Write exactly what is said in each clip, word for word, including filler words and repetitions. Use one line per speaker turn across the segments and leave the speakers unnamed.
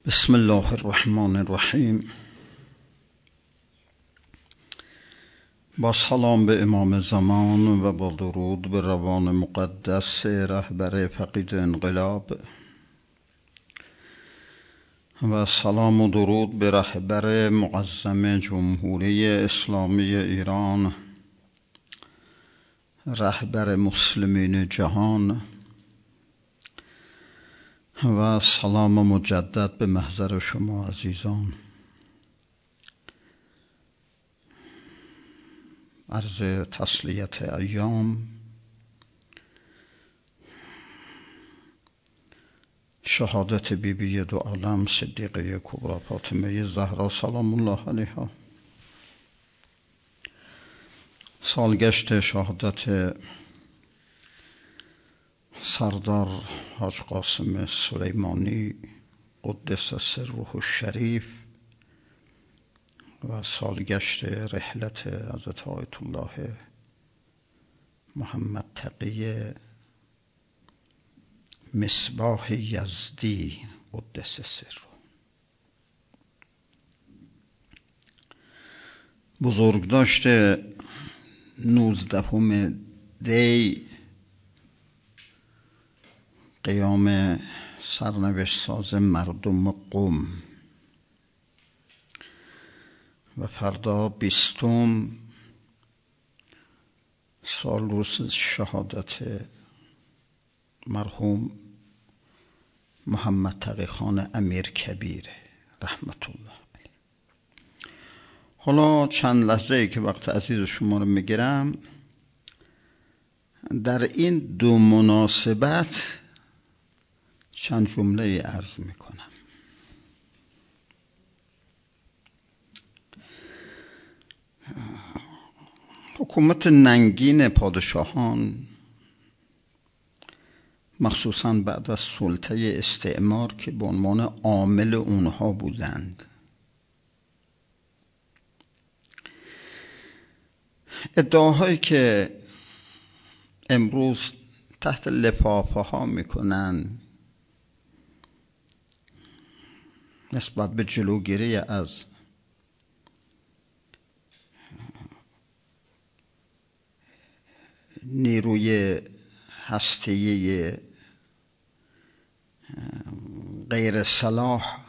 بسم الله الرحمن الرحیم. با سلام به امام زمان و با درود به روان مقدس رهبر فقید انقلاب و سلام و درود به رهبر معظم جمهوری اسلامی ایران، رهبر مسلمین جهان، و سلام مجدد به محضر شما عزیزان. عرض تسلیت ایام، شهادت بی بی دو عالم صدیقه کبری فاطمه زهرا سلام الله علیها، سالگشت شهادت سردار حاج قاسم سلیمانی قدس سره الشریف و سالگشت رحلت حضرت آیت الله محمد تقی مصباح یزدی قدس سره. بزرگداشت نوزدهم دی قیام سرنوشت ساز مردم قم و فردا بیستم سال روز شهادت مرحوم محمد تقی خان امیرکبیر رحمت الله علیه. حالا چند لحظه ای که وقت عزیز شما رو میگیرم در این دو مناسبت چند جمله عرض میکنم. حکومت ننگین پادشاهان، مخصوصاً بعد از سلطه استعمار که به عنوان عامل اونها بودند، ادعاهایی که امروز تحت لفافه ها میکنن نسبت به جلوگیری از نیروی هسته‌ای غیر صلاح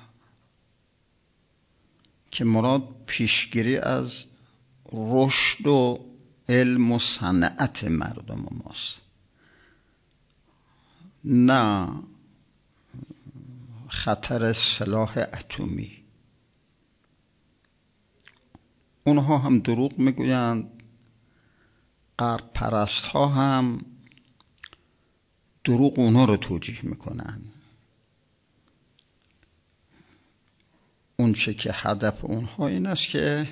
که مراد پیشگیری از رشد و علم و صنعت مردم ماست، نه خطر سلاح اتمی. اونها هم دروغ میگویند، غرب پرست ها هم دروغ اونها رو توجیه میکنن. اون چه که هدف اونها این است که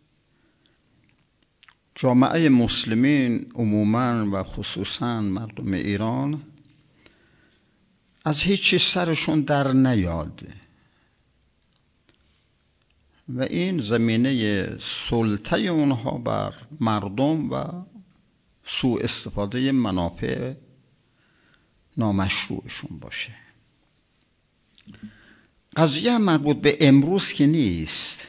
جامعه مسلمین عموماً و خصوصاً مردم ایران از هیچی سرشون در نیاد و این زمینه سلطه اونها بر مردم و سوء استفاده منافع نامشروعشون باشه. قضیه مربوط به امروز که نیست.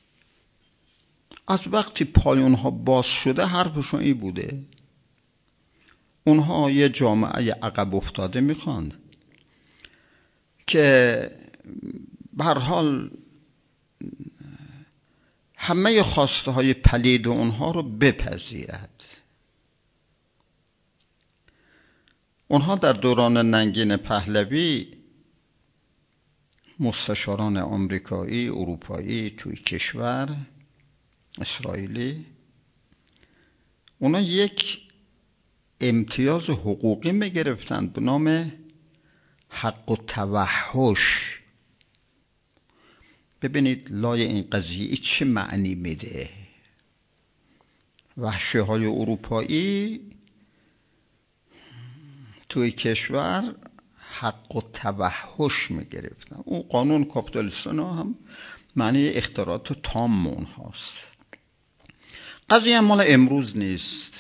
از وقتی پای اونها باز شده حرفشون این بوده. اونها یه جامعه عقب افتاده میخوان که به هر حال همه خواسته های پلید اونها رو بپذیرد. اونها در دوران ننگین پهلوی مستشاران آمریکایی، اروپایی توی کشور، اسرائیلی، اونا یک امتیاز حقوقی می گرفتند به نام حق و توحش. ببینید لای این قضیه چه معنی میده. وحشی های اروپایی توی کشور حق و توحش می گرفتن. اون قانون کاپیتالیستان هم معنی اختراعات تام اونهاست. قضیه مال امروز نیست.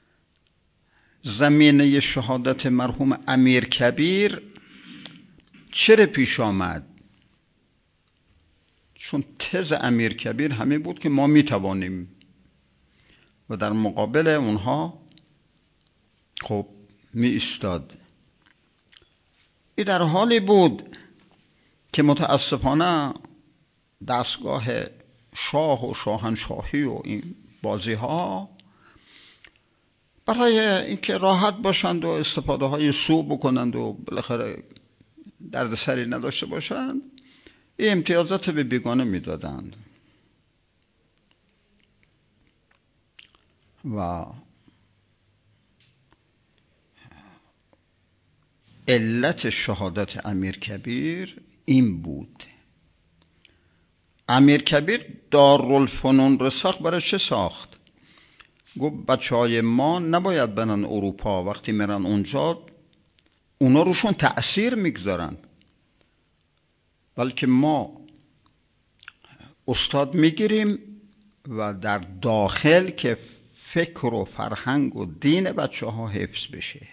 زمینه شهادت مرحوم امیرکبیر چرا پیش آمد؟ چون تز امیرکبیر همین بود که ما میتوانیم و در مقابل اونها خب می ایستاد. این در حالی بود که متاسفانه دستگاه شاه و شاهنشاهی و این بازی ها برای اینکه راحت باشند و استفاده های سو بکنند و بالاخره دردسری نداشته باشند این امتیازات به بیگانه میدادند و علت شهادت امیرکبیر این بود. امیرکبیر دارالفنون رو ساخت. برای چه ساخت؟ گفت بچه های ما نباید برن اروپا، وقتی میرن اونجا اونا روشون تأثیر میگذارن، بلکه ما استاد میگیریم و در داخل که فکر و فرهنگ و دین بچه ها حفظ بشه.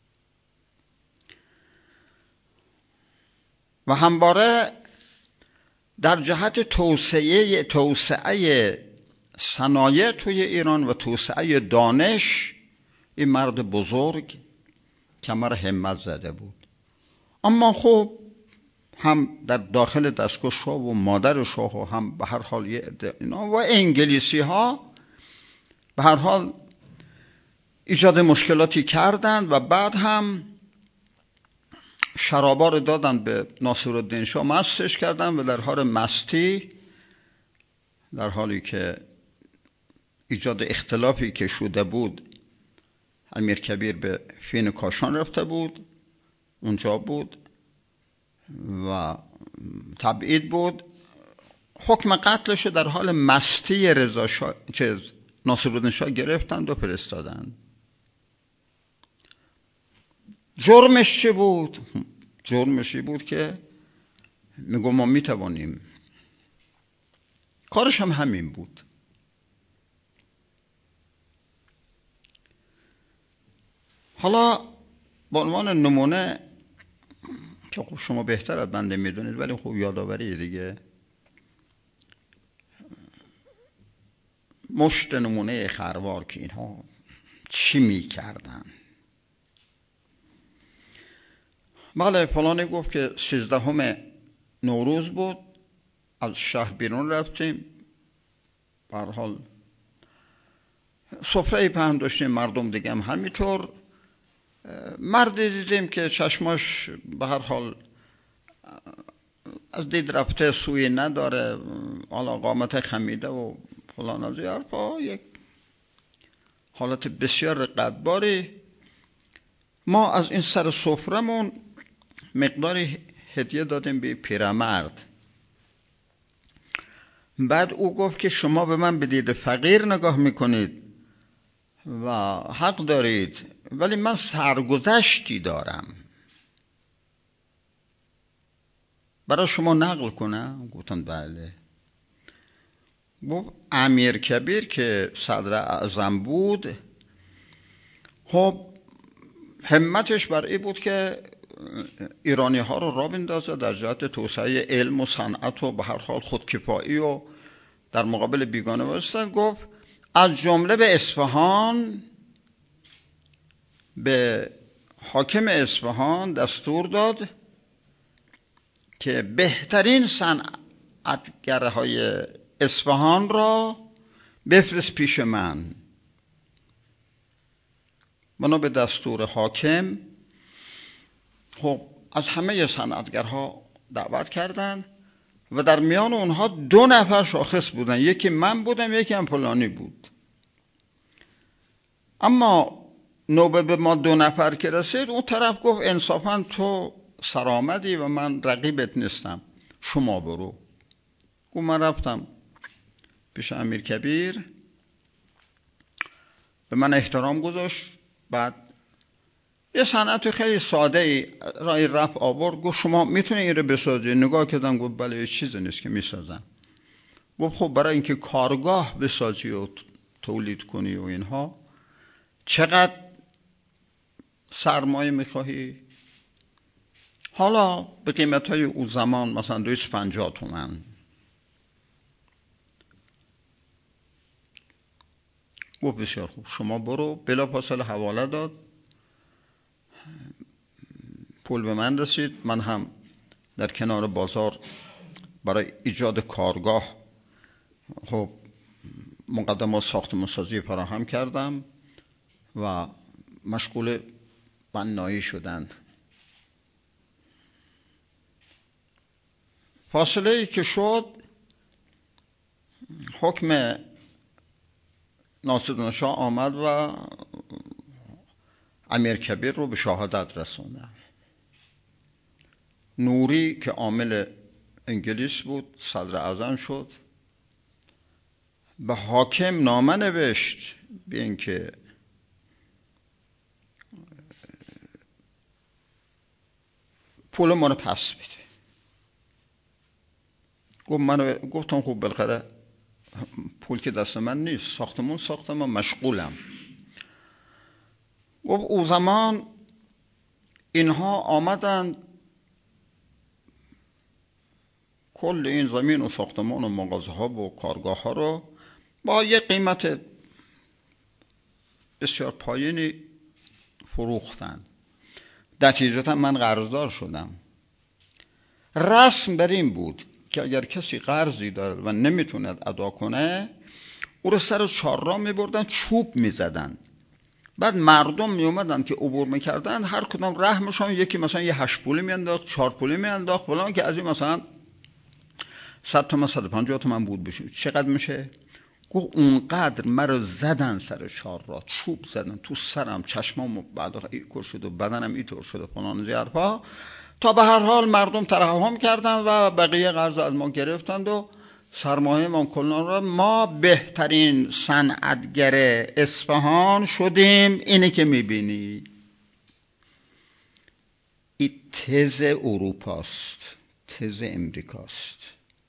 و همواره در جهت توسعه توسعه صنایع توی ایران و توسعه دانش این مرد بزرگ کمر همت زده بود. اما خب هم در داخل دستگاه شاه و مادر شاه و هم به هر حال یه عده اینا و انگلیسی ها به هر حال ایجاد مشکلاتی کردند و بعد هم شرابا رو دادن به ناصرالدین شاه، مستش کردن و در حال مستی، در حالی که ایجاد اختلافی که شده بود، امیرکبیر به فین کاشان رفته بود، اونجا بود و تبعید بود. حکم قتلش در حال مستی رضا شاه چیز ناصرالدین شاه گرفتند و فرستادند. جرمش چه بود؟ جرمشی بود که میگم ما میتوانیم. کارش هم همین بود. حالا به عنوان نمونه که خب شما بهتر از بنده میدونید ولی خوب یادآوری دیگه، مشت نمونه خروار که اینها چی میکردن. بله فلانی گفت که سیزدهم نوروز بود، از شهر بیرون رفتیم، به هر حال سفره پهن داشتیم، مردم دیگه هم همینطور. مردی دیدیم که چشماش به هر حال از دید رفته، سوی نداره، حالا قامت خمیده و فلان از این حرفا، یک حالت بسیار رقتباری. ما از این سر سفرمون مقداری هدیه دادیم به پیرمرد. بعد او گفت که شما به من به دید فقیر نگاه میکنید و حق دارید، ولی من سرگذشتی دارم، برای شما نقل کنم؟ گفتم بله. گفت امیرکبیر که صدر اعظم بود، خب همتش بر این بود که ایرانی ها رو راه بندازه در جهت توسعه علم و صنعت و به هر حال خودکفایی و در مقابل بیگانه وایستاد. گفت از جمله به اصفهان، به حاکم اصفهان دستور داد که بهترین صنعتگرهای اصفهان را بفرست پیش من. بنا به دستور حاکم خب از همه صنعتگرها دعوت کردند و در میان اونها دو نفر شاخص بودن، یکی من بودم یکی هم فلانی بود. اما نوبه به ما دو نفر که رسید، اون طرف گفت انصافاً تو سرآمدی و من رقیبت نیستم، شما برو. گفت من رفتم پیش امیرکبیر، به من احترام گذاشت، بعد یه صنعت خیلی ساده ای رای رفع آورد. گفت شما میتونی این رو بسازی؟ نگاه کردم گفت بله هیچ چیزی نیست که میسازم. گفت خب برای اینکه کارگاه بسازی و تولید کنی و اینها چقدر سرمایه میخواهی؟ حالا به قیمت های او زمان مثلا دویست و پنجاه تومن. گفت بسیار خوب، شما برو. بلافاصله حواله داد، پول به من رسید. من هم در کنار بازار برای ایجاد کارگاه خب مقدمات ساختمان‌سازی فراهم کردم و مشغول بنایی شدند. فاصله ای که شد، حکم ناصرالدین شاه آمد و امیرکبیر رو به شهادت رسوندن. نوری که عامل انگلیس بود صدر اعظم شد، به حاکم نامه نوشت به اینکه پول ما رو پس بده. گفت من گفتم خب بالاخره پول که دست من نیست، ساختمون ساختم و مشغولم. گفت او زمان اینها آمدند کل این زمین و ساختمان و مغازه ها و کارگاه ها رو با یه قیمت بسیار پایینی فروختن. نتیجتا من قرضدار شدم. رسم بر این بود که اگر کسی قرضی داره و نمیتوند ادا کنه، او رو سر چهارراه میبردن، چوب میزدن. بعد مردم میومدن که عبور میکردن، هر کدام رحمشان یکی مثلا یه هشت پولی میانداخت، چهار پولی میانداخت، فلان، که از این مثلا صد تومن صد و پنجاه تومن بود بشه. چقدر میشه؟ گفت اونقدر مرا زدن سر چهارراه، چوب زدن تو سرم، چشمام بعد اینکور شد و بدنم اینطور شد و فلان زیرفا، تا به هر حال مردم ترحم کردند و بقیه قرض از ما گرفتند و سرمایه ما کلان را ما بهترین صنعتگر اصفهان شدیم. اینه که میبینی این تز اروپاست، تز امریکاست.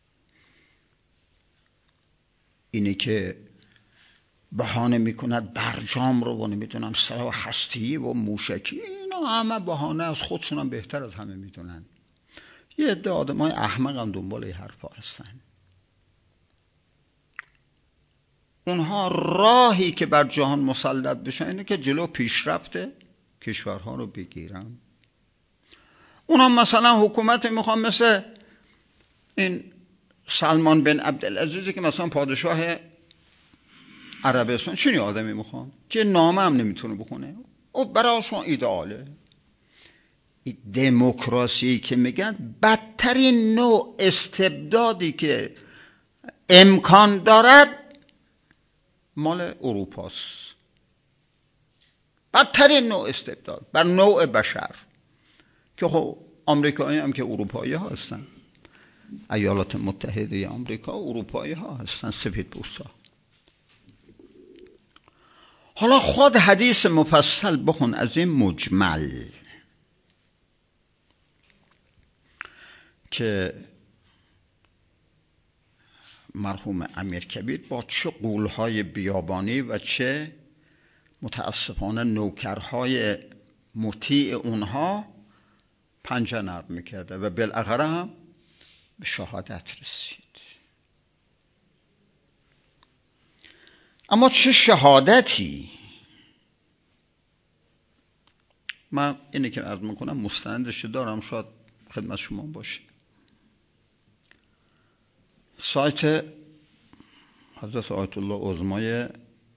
اینه که بهانه میکند برجام رو و نمیدونم سلاح هستی و موشکی، اینا همه بهانه، از خودشون هم بهتر از همه میدونن. یه عده آدمای احمق هم دنبال این حرفا هستن. اونها راهی که بر جهان مسلط بشن اینه که جلو پیشرفت کشورها رو بگیرن. اونها مثلا حکومت میخوان مثل این سلمان بن عبدالعزیزی که مثلا پادشاه عربستان، چنین آدمی میخوان که نامه هم نمیتونه بخونه، او براشون ایدئاله. دموکراسی که میگن بدترین نوع استبدادی که امکان دارد مال اروپاست. بدترین نوع استبداد بر نوع بشر، که خب آمریکایی هم که اروپایی ها هستن، ایالات متحده آمریکا اروپایی ها هستن، سفید پوستا. حالا خود حدیث مفصل بخون از این مجمل که مرحوم امیرکبیر با چه غول‌های بیابانی و چه متاسفانه نوکرهای مطیع اونها پنجه نرم میکرده و بالاخره هم به شهادت رسید. اما چه شهادتی! من اینه که عرض میکنم مستندش دارم، شاید خدمت شما باشه. سایت حضرت آیت الله عظمای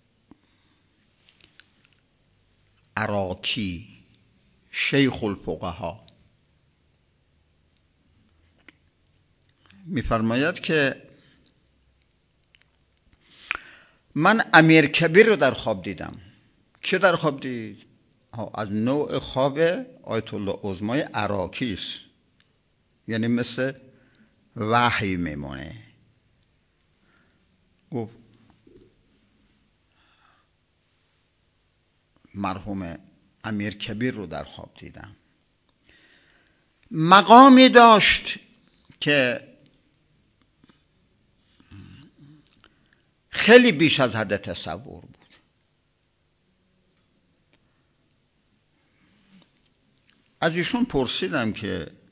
عراقی شیخ الفقها میفرماید که من امیرکبیر رو در خواب دیدم. چه در خواب دید؟ از نوع خواب آیت الله عظمای عراقی است، یعنی مثل وحی میمونه. گفت مرحوم امیرکبیر رو در خواب دیدم. مقامی داشت که خیلی بیش از حد تصور بود. از ایشون پرسیدم که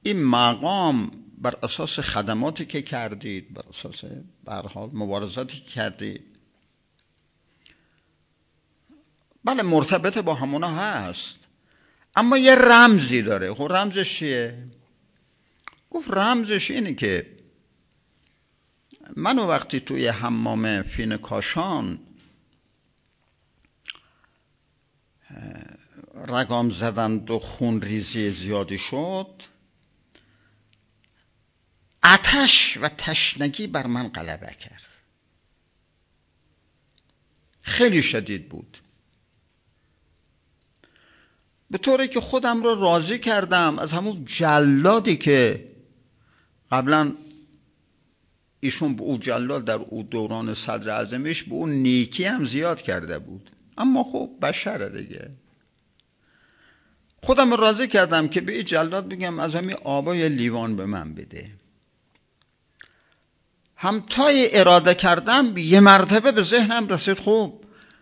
این مقام بر اساس خدماتی که کردید، بر اساس به هر حال مبارزاتی که کردید، بله مرتبط با همونا هست، اما یه رمزی داره. خب رمزش چیه؟ گفت رمزش اینه که منو وقتی توی حمام فین کاشان رگام زدند و خون ریزی زیادی شد، آتش و تشنگی بر من غلبه کرد، خیلی شدید بود، به طوری که خودم رو راضی کردم از همون جلادی که قبلا ایشون به او جلاد در او دوران صدر اعظمش به اون نیکی هم زیاد کرده بود، اما خب بشره دیگه. خودم راضی کردم که به این جلاد بگم از همین آبای لیوان به من بده. همتای اراده کردم یه مرتبه به ذهنم رسید خوب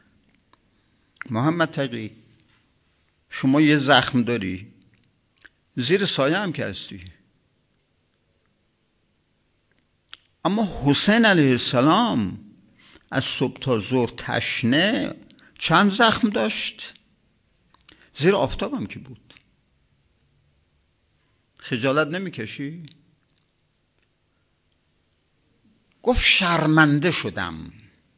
محمد تقی شما یه زخم داری، زیر سایه هم که هستی، اما حسین علیه السلام از صبح تا ظهر تشنه چند زخم داشت، زیر آفتاب هم که بود. خجالت نمیکشی؟ گفت شرمنده شدم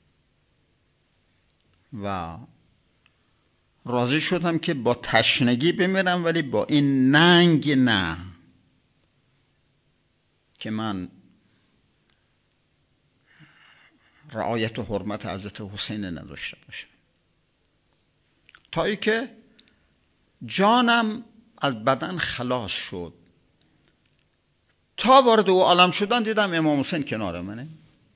و راضی شدم که با تشنگی بمیرم، ولی با این ننگ نه، که من رعایت و حرمت حضرت حسین نداشته باشم، تا ای که جانم از بدن خلاص شد. تا وارد او عالم شدن دیدم امام حسین کنار منه.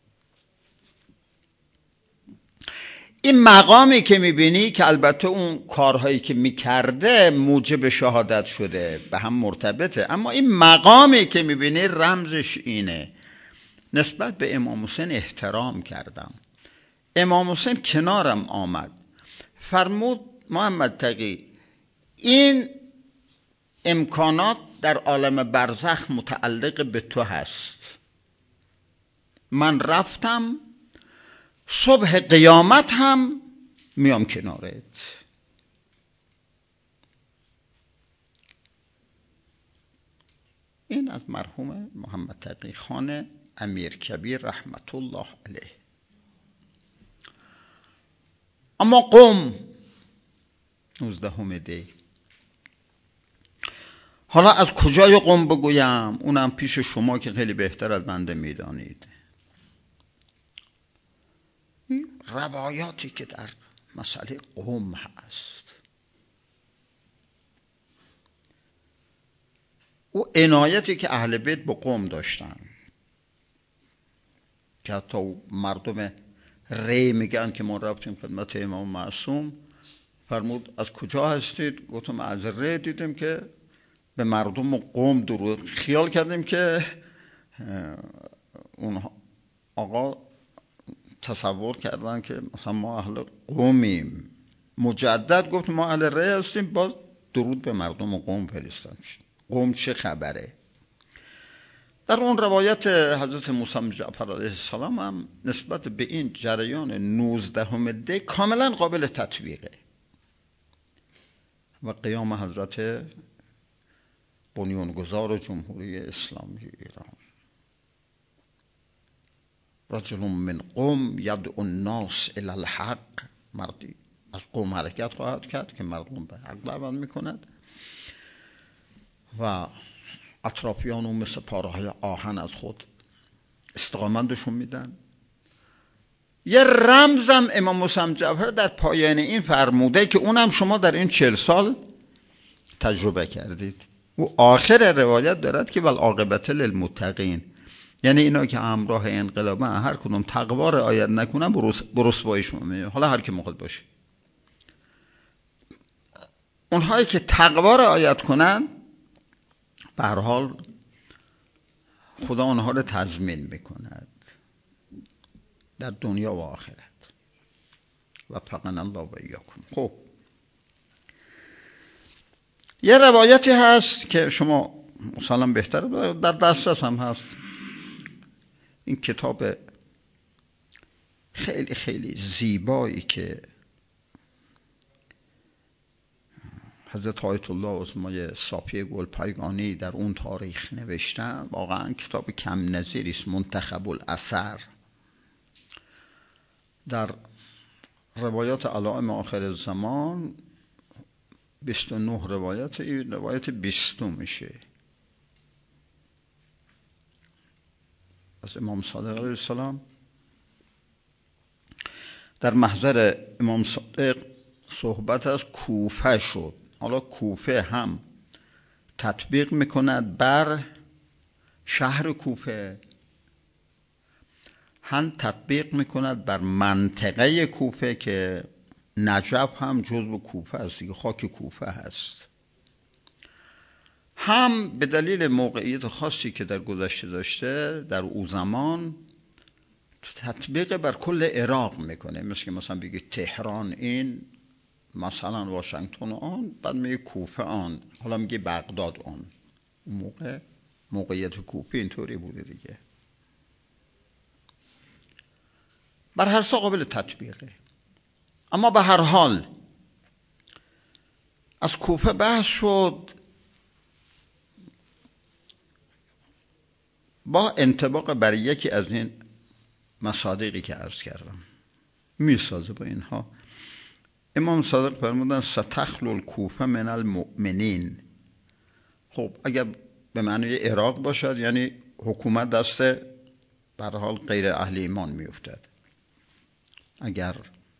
این مقامی که میبینی که البته اون کارهایی که میکرده موجب شهادت شده، به هم مرتبطه، اما این مقامی که میبینی رمزش اینه. نسبت به امام حسین احترام کردم. امام حسین کنارم آمد، فرمود محمد تقی این امکانات در عالم برزخ متعلق به تو هست، من رفتم صبح قیامت هم میام کنارت. این از مرحوم محمد تقی خان امیرکبیر رحمت الله علیه. اما قم نوزدهم دی، حالا از کجای قم بگویم؟ اونم پیش شما که خیلی بهتر از بنده میدانید. این روایاتی که در مسئله قم هست، او عنایتی که اهل بیت با قم داشتن که حتی مردم ری میگن که ما رفتیم خدمت امام معصوم، فرمود از کجا هستید؟ گفتم از ری دیدیم که به مردم قم درود، خیال کردیم که اون آقا تصور کردن که مثلا ما اهل قومیم. مجدد گفت ما اهل ری هستیم، باز درود به مردم قم فرستادن. قم چه خبره؟ در اون روایت حضرت موسی جعفر علیه السلام هم نسبت به این جریان نوزدهم دی کاملا قابل تطبیقه و قیام حضرت بنیانگذار جمهوری اسلامی ایران. رجل من قم یدعو الناس الی الحق، مردی از قم حرکت خواهد کرد که مردم به حق دعوت میکند و اطرافیان و مثل پاره‌های آهن از خود استقامتشون میدن. یه رمزم امام موسی جعفر در پایان این فرموده که اونم شما در این چهل سال تجربه کردید. او آخر روایت دارد که والعاقبة للمتقین، یعنی اینا که همراه انقلاب هر کدوم تقوا رعایت نکنن به رسواییشون میاد. حالا هر کی میخواد باشه، اونهایی که تقوا رعایت کنن به هر حال خدا اونها رو تضمین میکند در دنیا و آخرت. و فقنا الله و ایاکم. خب یه روایتی هست که شما مثلا بهتره، در دسترس هم هست این کتاب خیلی خیلی زیبایی که حضرت آیت الله عظمای صافی گلپایگانی در اون تاریخ نوشتن. واقعا کتاب کم نظیری است، منتخب الاثر. در روایات علائم آخر الزمان بیست و نه روایت، این روایت بیستم میشه از امام صادق علیه السلام. در محضر امام صادق صحبت از کوفه شد. حالا کوفه هم تطبیق میکند بر شهر کوفه، هم تطبیق میکند بر منطقه کوفه که نجف هم جزو کوفه است دیگه، خاک کوفه هست. هم به دلیل موقعیت خاصی که در گذشته داشته در او زمان تطبیق بر کل عراق میکنه، مثل که مثلا بگید تهران این، مثلا واشنگتن آن، بعد میگه کوفه آن، حالا میگه بغداد آن. اون موقع موقعیت کوفه اینطوری بوده دیگه. بر هر سا قابل تطبیقه. اما به هر حال از کوفه بحث شد با انطباق بر یکی از این مصادیقی که عرض کردم، میسازه با اینها. امام صادق فرمودن ستخلو الکوفه من المؤمنین. خب اگر به معنی عراق باشد یعنی حکومت دست به هر حال غیر اهل ایمان میافتد. اگر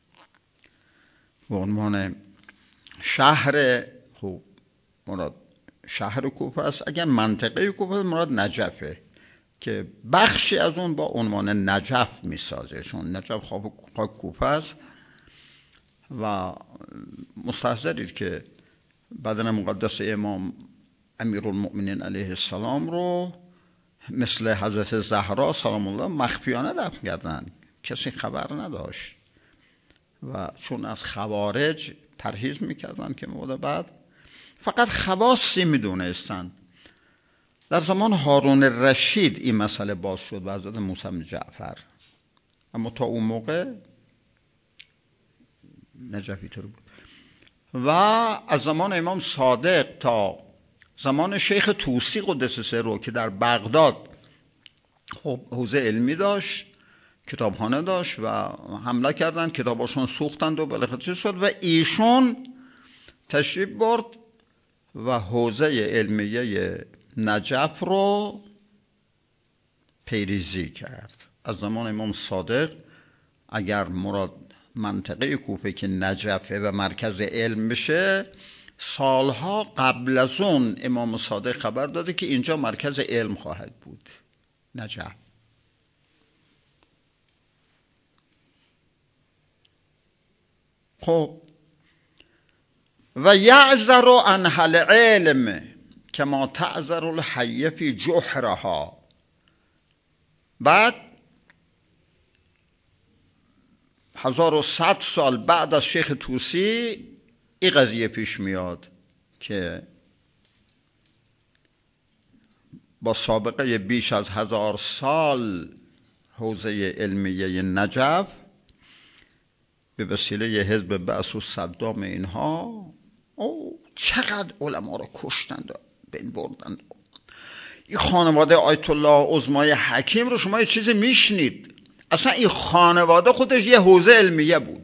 به عنوان شهر، خب مراد شهر کوفه است. اگر منطقه کوفه است مراد نجفه که بخشی از اون با عنوان نجف میسازه، چون نجف خاک کوفه است. و مستحضرید که بدن مقدس امام امیرالمؤمنین علیه السلام رو مثل حضرت زهرا سلام الله مخفیانه دفن کردن، کسی خبر نداشت و چون از خوارج پرهیز میکردن که موقع بعد فقط خواصی میدونستن. در زمان هارون الرشید این مسئله باز شد و حضرت موسی بن جعفر، اما تا اون موقع نجفی طور بود. و از زمان امام صادق تا زمان شیخ طوسی قدس سره که در بغداد خب حوزه علمی داشت، کتابخانه داشت و حمله کردن، کتاباشون سوختند و بالاخره چه شد و ایشون تشریف برد و حوزه علمیه نجف رو پیریزی کرد. از زمان امام صادق اگر مراد منطقه کوفه که نجفه و مرکز علم بشه، سالها قبل از اون امام صادق خبر داده که اینجا مرکز علم خواهد بود، نجف. خب و یعذر عن العلم کما تعذر الحیه فی جحرها. بعد هزار و صد سال بعد از شیخ طوسی این قضیه پیش میاد که با سابقه بیش از هزار سال حوزه علمیه نجف به وسیله حزب بعث و صدام اینها او چقدر علما رو کشتند و بین بردند. این خانواده آیت الله عظمای حکیم رو شما یه چیزی میشنید، اصلا این خانواده خودش یه حوزه علمیه بود،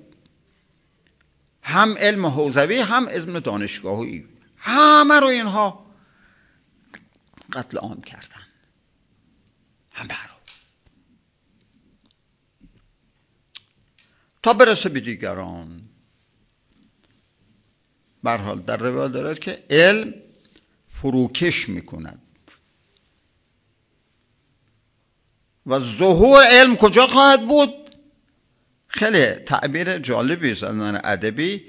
هم علم حوزوی هم علم دانشگاهی، همه رو اینها قتل عام کردن، همه رو، تا برسه به دیگران. به هر حال در روایت دارد که علم فروکش میکند و ظهور علم کجا خواهد بود؟ خیلی تعبیر جالبی است از نظر ادبی.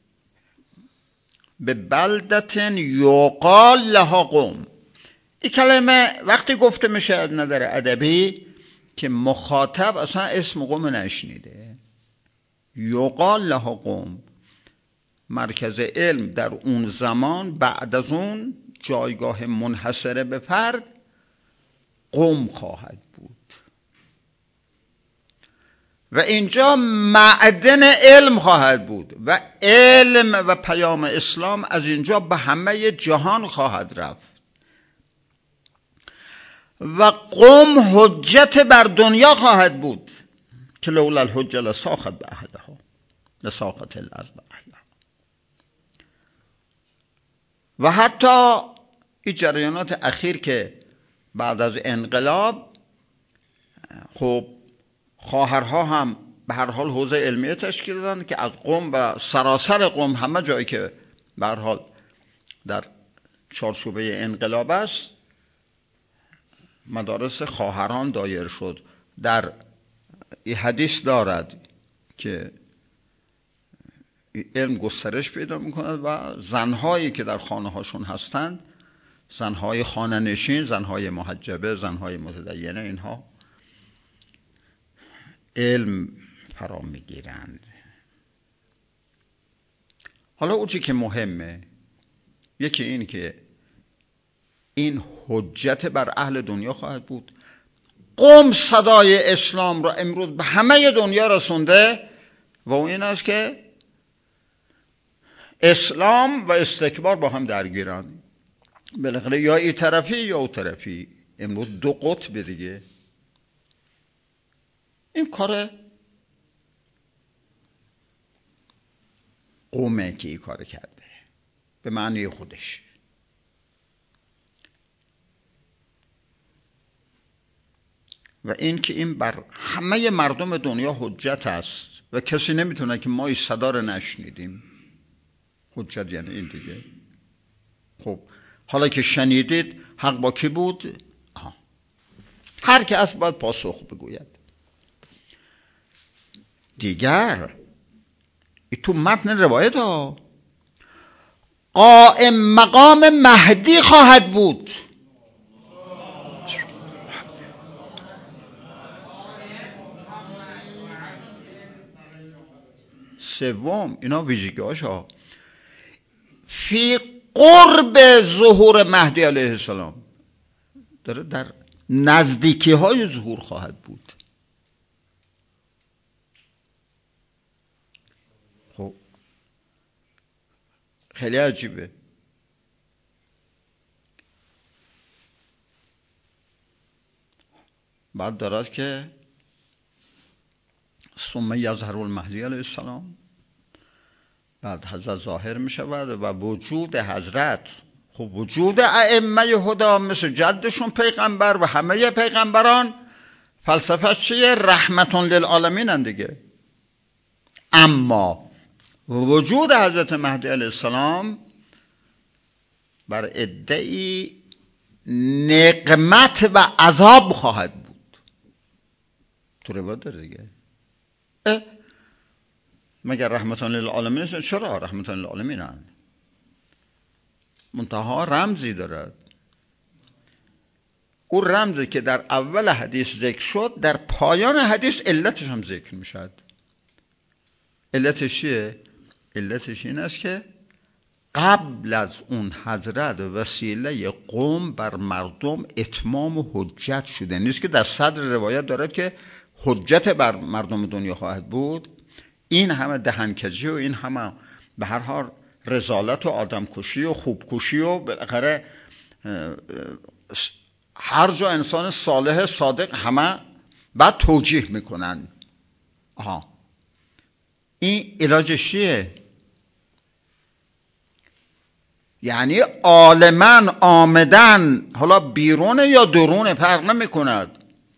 به بلدت یقال لها قوم. این کلمه وقتی گفته میشه از نظر ادبی که مخاطب اصلا اسم قوم نشنیده. یقال لها قوم، مرکز علم در اون زمان بعد از اون جایگاه منحصره به فرد قم خواهد بود و اینجا معدن علم خواهد بود و علم و پیام اسلام از اینجا به همه جهان خواهد رفت و قم حجت بر دنیا خواهد بود که لولا الحجه لساخت به اهلها لساخت الارض به اهلها. و حتی این جریانات اخیر که بعد از انقلاب خب خواهرها هم به هر حال حوزه علمیه تشکیل دادن که از قم و سراسر قم همه جایی که به هر حال در چارچوبه انقلاب است مدارس خواهران دایر شد. در این حدیث دارد که علم گسترش پیدا میکند و زنهایی که در خانه هاشون هستند، زنهای خانه نشین، زنهای محجبه، زنهای متدینه، اینها علم فرا میگیرند. حالا اون چی که مهمه یکی این که این حجت بر اهل دنیا خواهد بود. قم صدای اسلام را امروز به همه دنیا رسونده و این است که اسلام و استکبار با هم درگیرند، بالاخره یا این طرفی یا اون طرفی. امروز دو قطب دیگه. این کار قومه که این کار کرده به معنی خودش. و این که این بر همه مردم دنیا حجت است و کسی نمیتونه که ما این صدا رو نشنیدیم. حجت یعنی این دیگه. خب حالا که شنیدید حق با کی بود؟ آه. هر که از باید پاسخ بگوید. دیگر تو متن روایت ها قائم مقام مهدی خواهد بود. سوم اینا ویژگی‌هاش ها فی قرب ظهور مهدی علیه السلام داره در نزدیکی های ظهور خواهد بود. خب خیلی عجیبه. بعد دارد که ثم یظهر المهدی علیه السلام، بعد حضرت ظاهر می شود و وجود حضرت، خب وجود ائمه هدا مثل جدشون پیغمبر و همه پیغمبران فلسفهش چیه؟ رحمتون للعالمین هم دیگه. اما وجود حضرت مهدی علیه السلام بر عده‌ای نقمت و عذاب خواهد بود. تو روایت داره دیگه. مگر رحمتان للعالمین؟ چرا رحمتان للعالمین هست؟ منتها رمزی دارد. اون رمزی که در اول حدیث ذکر شد در پایان حدیث علتش هم ذکر می شد. علتش چیه؟ علتش این است که قبل از اون حضرت وسیله قوم بر مردم اتمام و حجت شده. نیست که در صدر روایت دارد که حجت بر مردم دنیا خواهد بود. این همه دهنکجی و این همه به هر حال رذالت و آدمکشی و خوبکشی و بالاخره هر جا انسان صالح صادق همه بعد توجیه میکنن. آها این علاجش چیه؟ یعنی عالماً آمدن، حالا بیرونه یا درونه فرق نمی کند،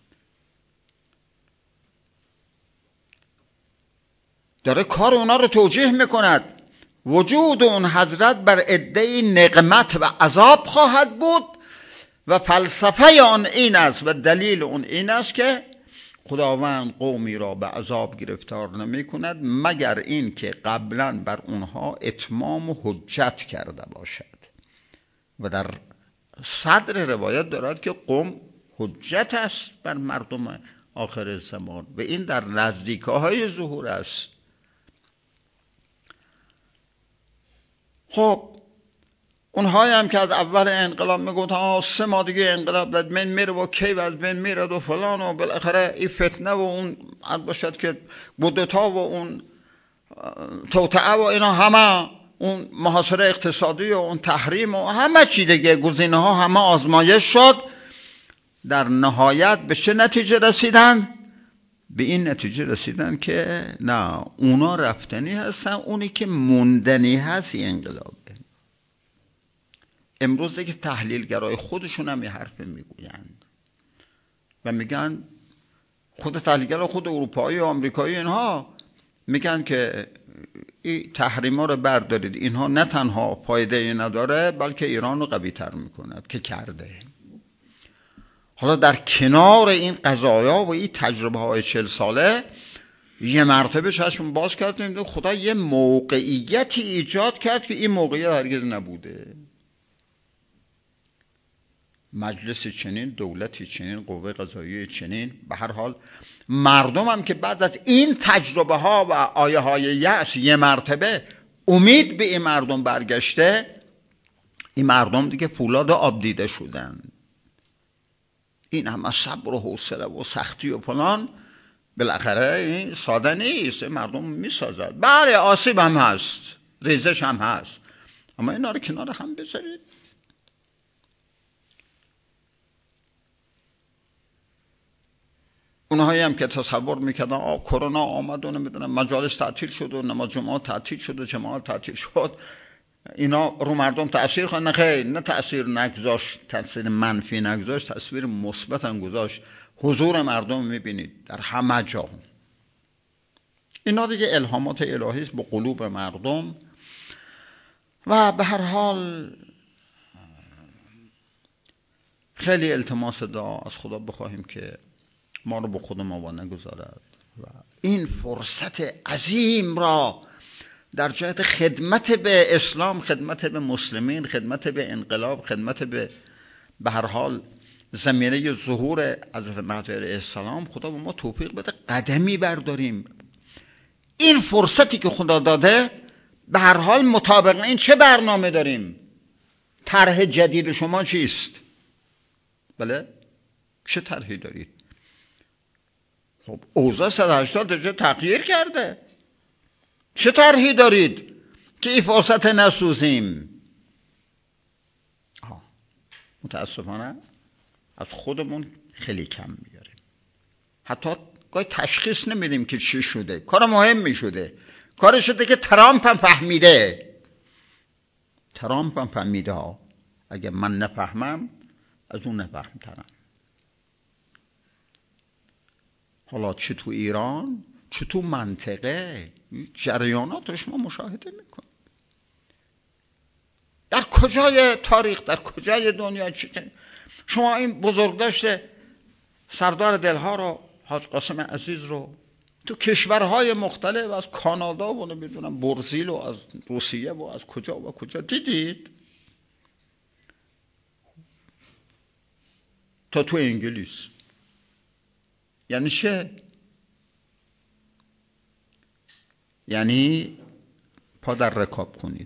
داره کار اونا رو توجیه میکند. وجود اون حضرت بر عده نقمت و عذاب خواهد بود و فلسفه آن این است و دلیل اون این است که خداوند قومی را به عذاب گرفتار نمی کند مگر این که قبلا بر اونها اتمام و حجت کرده باشد. و در صدر روایت دارد که قوم حجت است بر مردم آخر زمان و این در نزدیکه های ظهور است. خب اونهایی هم که از اول انقلاب میگفتن آه سه ماه دیگه انقلاب از بین میره و کی از بین میره و فلان و بالاخره این فتنه و اون باشد که بودتا و اون توطئه و اینا همه اون محاصره اقتصادی و اون تحریم و همه چی دیگه گزینه ها همه آزمایش شد، در نهایت به چه نتیجه رسیدن؟ به این نتیجه رسیدن که نه اونا رفتنی هستن، اونی که موندنی هست این انقلابه. امروز دیگه تحلیلگرای خودشون هم یه حرف میگویند و میگن، خود تحلیلگرای خود اروپایی و آمریکایی اینها میگن که این تحریما رو بردارید، اینها نه تنها فایده ای نداره بلکه ایران رو قوی تر میکند که کرده. حالا در کنار این قضایا و این تجربه های چل ساله یه مرتبه چشم باز کردیم خدا یه موقعیتی ایجاد کرد که این موقعیت هرگز نبوده. مجلس چنین، دولتی چنین، قوه قضاییه چنین، به هر حال مردم هم که بعد از این تجربه ها و آیه های یأس یه مرتبه امید به این مردم برگشته، این مردم دیگه فولاد آب دیده شدن. این همه صبر و حوصله و سختی و فلان بالاخره این ساده نیست، مردم میسازد. بله آسیب هم هست، ریزش هم هست، اما اینا رو کنار هم بذارید. اونهایی هم که تصور میکردن آه کرونا آمد و نمیدونم مجالس تعطیل شد و نماز جمعات تعطیل شد و جماعت تعطیل شد، اینا رو مردم تأثیر خواهد. نه خیر، نه تأثیر نگذاشت، تأثیر منفی نگذاشت، تأثیر مثبت هم گذاشت. حضور مردم میبینید در همه جا. اینا دیگه الهامات الهی است به قلوب مردم و به هر حال خیلی التماس دعا از خدا بخواهیم که ما رو به خود ما نگذارد و این فرصت عظیم را در جهت خدمت به اسلام، خدمت به مسلمین، خدمت به انقلاب، خدمت به به هر حال زمینه ظهور حضرت مهدی علیه السلام خدا به ما توفیق بده قدمی برداریم. این فرصتی که خدا داده به هر حال مطابق این چه برنامه داریم؟ طرح جدید شما چیست؟ بله؟ چه طرحی دارید؟ خب اوضاع صد و هشتاد درجه تغییر کرده. چه طرحی دارید که این فرصت نسوزیم؟ آه. متاسفانه از خودمون خیلی کم میاریم، حتی گاهی تشخیص نمیدیم که چی شده. کار مهم میشده، کار شده که ترامپ هم فهمیده. ترامپ هم فهمیده ها، اگه من نفهمم از اون نفهمترم. حالا چه تو ایران چه تو منطقه جریانات رو شما مشاهده میکنید. در کجای تاریخ، در کجای دنیا چه شما این بزرگداشت سردار دلها رو، حاج قاسم عزیز رو تو کشورهای مختلف از کانادا و نمیدونم برزیل و از روسیه و از کجا و کجا دیدید؟ تا تو انگلیس. یعنی چه؟ یعنی پا در رکاب کنید،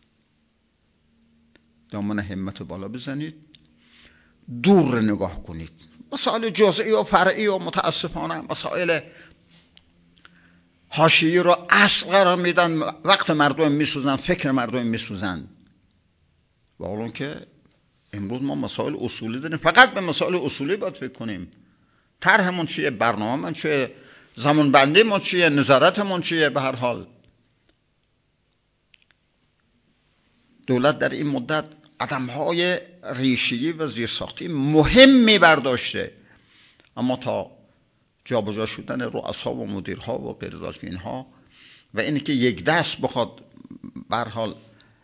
دامن همت بالا بزنید، دور نگاه کنید. مسائل جزئی و فرعی و متاسفانه مسائل حاشیه‌ای رو اصل قرار میدن، وقت مردم میسوزن، فکر مردم میسوزن. و اون که امروز ما مسائل اصولی داریم، فقط به مسائل اصولی باید فکر کنیم. طرحمون چیه، برنامه‌مون چیه، زمان بندیمون چیه، نظارتمون چیه. به هر حال دولت در این مدت قدم‌های ریشه‌ای و زیرساختی مهمی برداشته، اما تا جابجا شدن رؤسا و مدیرها و غیر ذلک اینها و اینی که یک دست بخواد به هر حال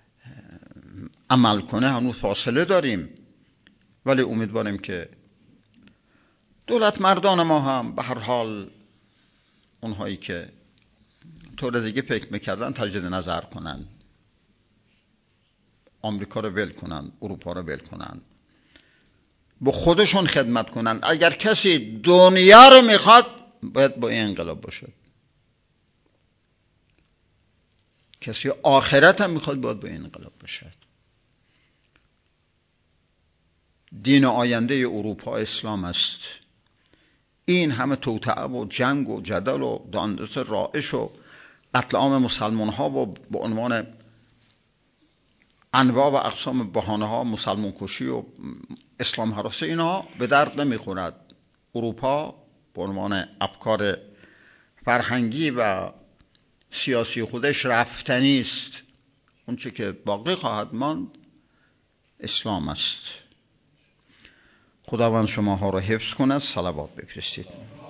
عمل کنه هنوز فاصله داریم. ولی امیدواریم که دولت مردان ما هم به هر حال اونهایی که طور دیگه فکر میکردن تجدید نظر کنن، آمریکا رو ول کنن، اروپا رو ول کنن، با خودشون خدمت کنن. اگر کسی دنیا رو میخواد باید با این انقلاب باشه، کسی آخرت هم میخواد باید با این انقلاب باشه. دین آینده اروپا اسلام است. این همه توطئه و جنگ و جدل و داندس رائش و قتل عام مسلمان ها و به عنوان انواع و اقسام بهانه ها مسلمان کشی و اسلام هراسی، اینا به درد نمیخورد. اروپا به عنوان افکار فرهنگی و سیاسی خودش رفتنی است. اون چه که باقی خواهد ماند اسلام است. خداوند شماها را حفظ کند. صلوات بفرستید.